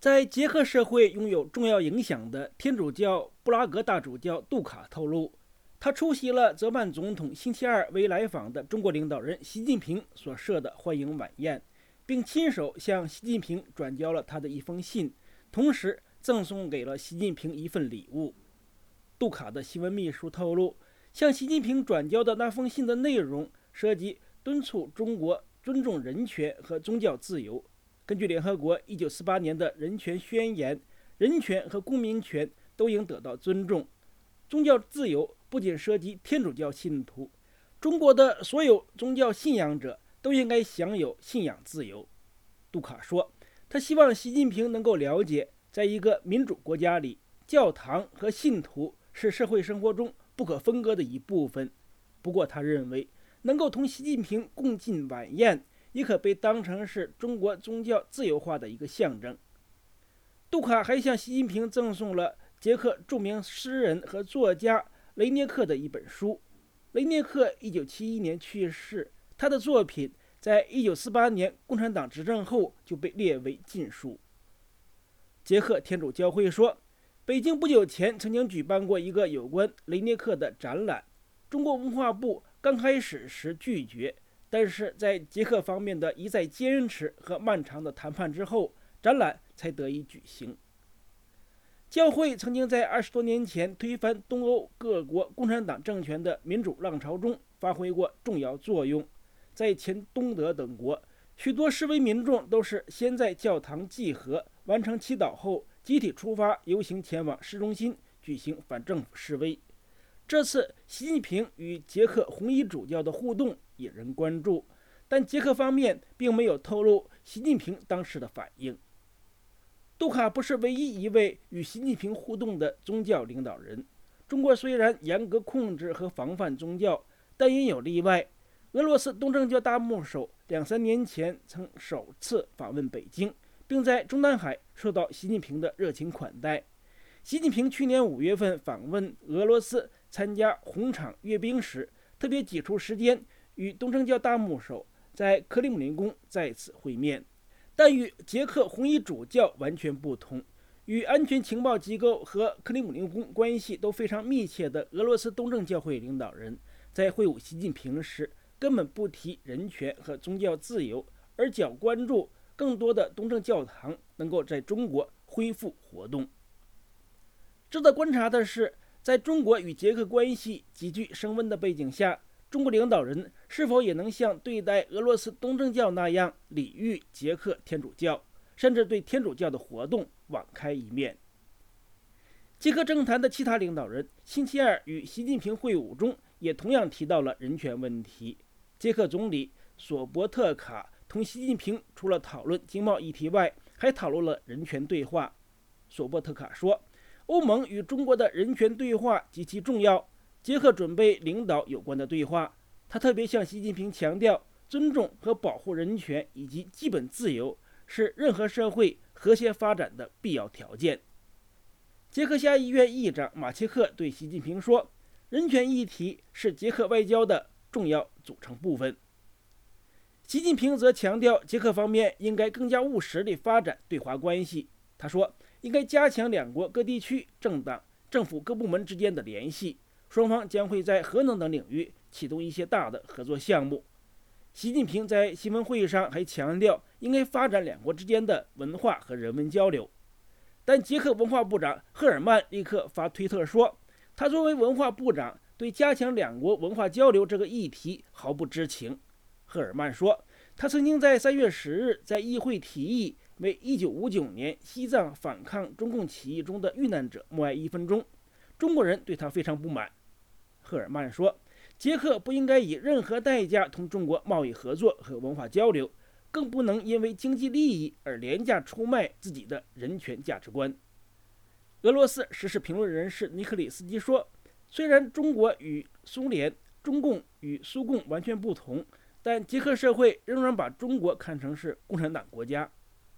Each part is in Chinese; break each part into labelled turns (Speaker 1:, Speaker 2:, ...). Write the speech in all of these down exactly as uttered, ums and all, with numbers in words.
Speaker 1: 在捷克社会拥有重要影响的天主教布拉格大主教杜卡透露，他出席了泽曼总统星期二为来访的中国领导人习近平所设的欢迎晚宴，并亲手向习近平转交了他的一封信，同时赠送给了习近平一份礼物。杜卡的新闻秘书透露，向习近平转交的那封信的内容涉及敦促中国尊重人权和宗教自由。根据联合国一九四八年的人权宣言，人权和公民权都应得到尊重。宗教自由不仅涉及天主教信徒，中国的所有宗教信仰者都应该享有信仰自由。杜卡说，他希望习近平能够了解，在一个民主国家里，教堂和信徒是社会生活中不可分割的一部分。不过他认为，能够同习近平共进晚宴，也可被当成是中国宗教自由化的一个象征。杜卡还向习近平赠送了捷克著名诗人和作家雷涅克的一本书。雷涅克一九七一年去世，他的作品在一九四八年共产党执政后就被列为禁书。捷克天主教会说，北京不久前曾经举办过一个有关雷涅克的展览，中国文化部刚开始时拒绝，但是在捷克方面的一再坚持和漫长的谈判之后，展览才得以举行。教会曾经在二十多年前推翻东欧各国共产党政权的民主浪潮中发挥过重要作用。在前东德等国，许多示威民众都是先在教堂集合，完成祈祷后集体出发游行前往市中心举行反政府示威。这次习近平与捷克红衣主教的互动引人关注，但捷克方面并没有透露习近平当时的反应。杜卡不是唯一一位与习近平互动的宗教领导人。中国虽然严格控制和防范宗教，但也有例外。俄罗斯东正教大牧首两三年前曾首次访问北京，并在中南海受到习近平的热情款待。习近平去年五月份访问俄罗斯参加红场阅兵时，特别挤出时间与东正教大牧首在克里姆林宫再次会面。但与捷克红衣主教完全不同，与安全情报机构和克里姆林宫关系都非常密切的俄罗斯东正教会领导人，在会晤习近平时根本不提人权和宗教自由，而较关注更多的东正教堂能够在中国恢复活动。值得观察的是，在中国与捷克关系急剧升温的背景下，中国领导人是否也能像对待俄罗斯东正教那样礼遇捷克天主教，甚至对天主教的活动网开一面？捷克政坛的其他领导人星期二与习近平会晤中也同样提到了人权问题。捷克总理索波特卡同习近平除了讨论经贸议题外，还讨论了人权对话。索波特卡说，欧盟与中国的人权对话极其重要，捷克准备领导有关的对话。他特别向习近平强调，尊重和保护人权以及基本自由是任何社会和谐发展的必要条件。捷克下议院议长马切克对习近平说，人权议题是捷克外交的重要组成部分。习近平则强调，捷克方面应该更加务实地发展对华关系。他说，应该加强两国各地区政党、政府各部门之间的联系，双方将会在核能等领域启动一些大的合作项目。习近平在新闻会议上还强调，应该发展两国之间的文化和人文交流。但捷克文化部长赫尔曼立刻发推特说，他作为文化部长对加强两国文化交流这个议题毫不知情。赫尔曼说，他曾经在三月十日在议会提议为一九五九年西藏反抗中共起义中的遇难者默哀一分钟，中国人对他非常不满。赫尔曼说，捷克不应该以任何代价同中国贸易合作和文化交流，更不能因为经济利益而廉价出卖自己的人权价值观。俄罗斯时事评论人士尼克里斯基说，虽然中国与苏联、中共与苏共完全不同，但捷克社会仍然把中国看成是共产党国家。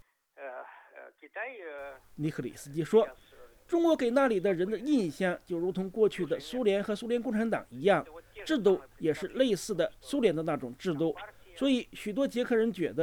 Speaker 1: 尼克里斯基说，中国给那里的人的印象就如同过去的苏联和苏联共产党一样，制度也是类似的苏联的那种制度，所以许多捷克人觉得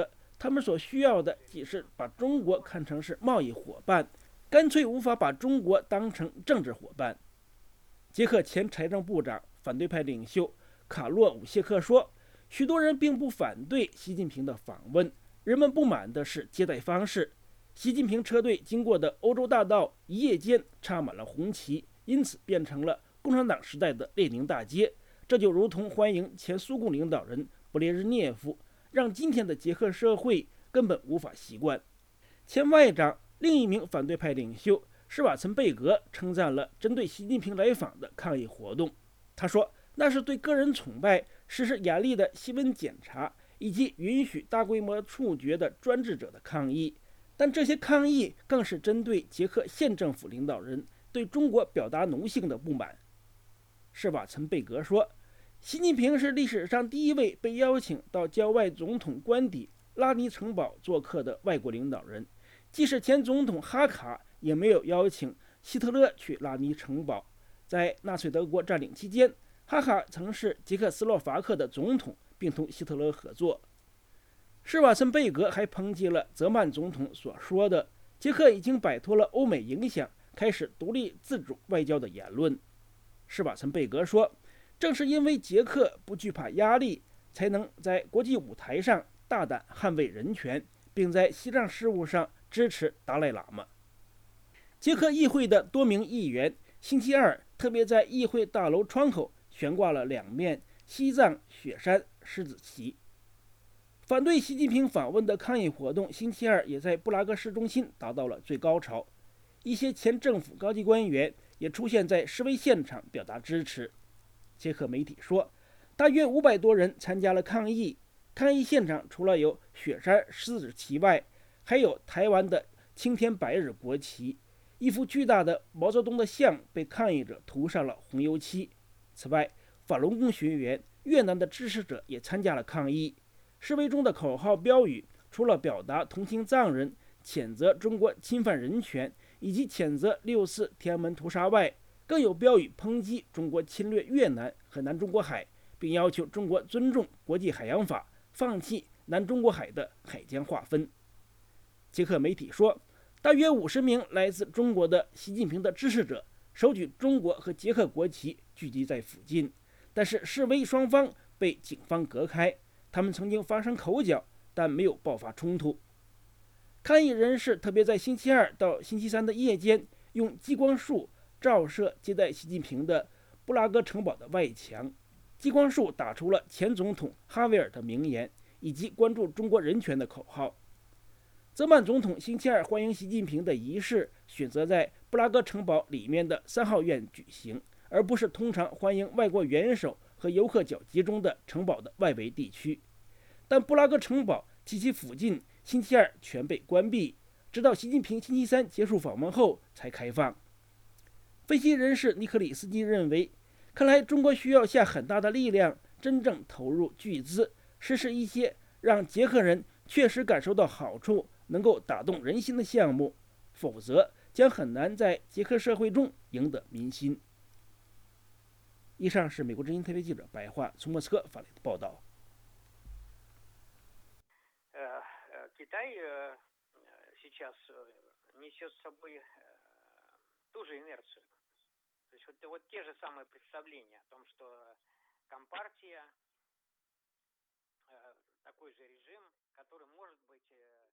Speaker 1: 他们所需要的只是把中国看成是贸易伙伴，干脆无法把中国当成政治伙伴。捷克前财政部长、反对派领袖卡洛伍谢克说，许多人并不反对习近平的访问，人们不满的是接待方式。习近平车队经过的欧洲大道一夜间插满了红旗，因此变成了共产党时代的列宁大街。这就如同欢迎前苏共领导人勃列日涅夫，让今天的捷克社会根本无法习惯。前外长、另一名反对派领袖施瓦岑贝格称赞了针对习近平来访的抗议活动。他说，那是对个人崇拜、实施严厉的新闻检查以及允许大规模处决的专制者的抗议。但这些抗议更是针对捷克县政府领导人对中国表达奴性的不满。施瓦岑贝格说，习近平是历史上第一位被邀请到郊外总统官邸拉尼城堡做客的外国领导人，即使前总统哈卡也没有邀请希特勒去拉尼城堡。在纳粹德国占领期间，哈卡曾是捷克斯洛伐克的总统，并同希特勒合作。施瓦岑贝格还抨击了泽曼总统所说的捷克已经摆脱了欧美影响，开始独立自主外交的言论。施瓦岑贝格说，正是因为捷克不惧怕压力，才能在国际舞台上大胆捍卫人权，并在西藏事务上支持达赖喇嘛。捷克议会的多名议员星期二特别在议会大楼窗口悬挂了两面西藏雪山狮子旗。反对习近平访问的抗议活动星期二也在布拉格市中心达到了最高潮，一些前政府高级官员也出现在示威现场表达支持。捷克媒体说，大约五百多人参加了抗议。抗议现场除了有雪山狮子旗外，还有台湾的青天白日国旗，一幅巨大的毛泽东的像被抗议者涂上了红油漆。此外，法轮功学员、越南的支持者也参加了抗议。示威中的口号标语除了表达同情藏人、谴责中国侵犯人权以及谴责六四天安门屠杀外，更有标语抨击中国侵略越南和南中国海，并要求中国尊重国际海洋法，放弃南中国海的海疆划分。捷克媒体说，大约五十名来自中国的习近平的支持者手举中国和捷克国旗聚集在附近，但是示威双方被警方隔开。他们曾经发生口角，但没有爆发冲突。抗议人士特别在星期二到星期三的夜间，用激光束照射接待习近平的布拉格城堡的外墙。激光束打出了前总统哈维尔的名言，以及关注中国人权的口号。泽曼总统星期二欢迎习近平的仪式选择在布拉格城堡里面的三号院举行，而不是通常欢迎外国元首和游客较集中的城堡的外围地区。但布拉格城堡及其附近星期二全被关闭，直到习近平星期三结束访问后才开放。分析人士尼克里斯基认为，看来中国需要下很大的力量，真正投入巨资，实施一些让捷克人确实感受到好处、能够打动人心的项目，否则将很难在捷克社会中赢得民心。以上是美国之音特别记者白桦从莫斯科发来的报道。
Speaker 2: Китай сейчас несет с собой ту же инерцию. То есть вот, вот те же самые представления о том, что компартия такой же режим, который может быть